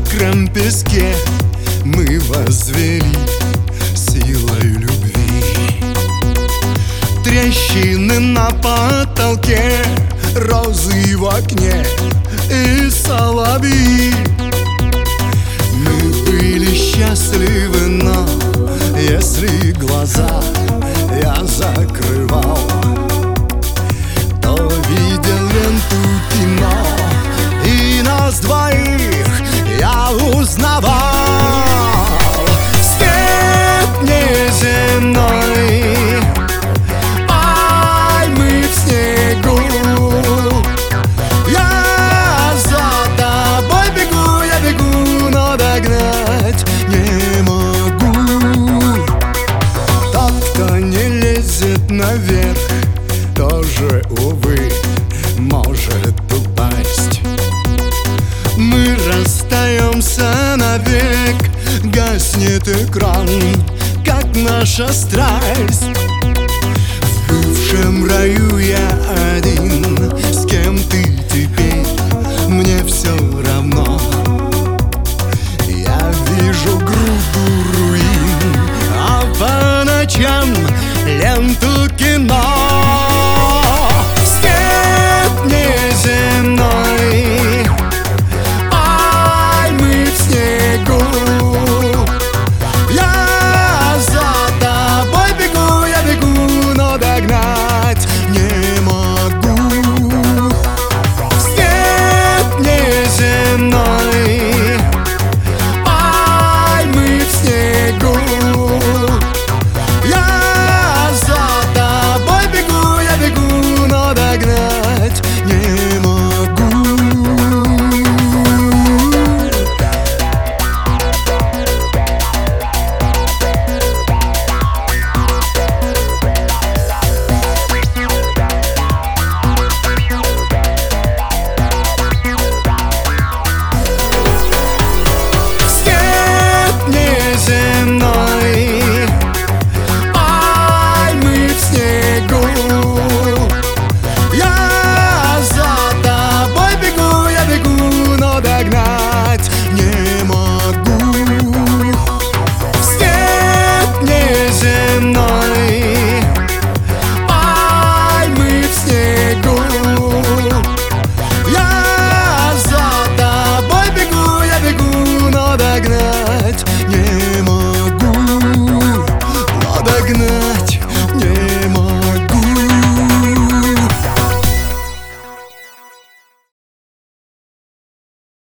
мокром песке мы возвели силой любви. Трещины на потолке, розы в окне и соловьи. Мы были счастливы, но если глаза я закрывал, то видел ленту кино, и нас двоих я узнавал. Свет неземной, пальмы в снегу, я за тобой бегу, я бегу, но догнать не могу. Тот, кто не лезет наверх, тоже, увы, может упасть. Мы расстаемся навек, гаснет экран, как наша страсть. В бывшем раю я один.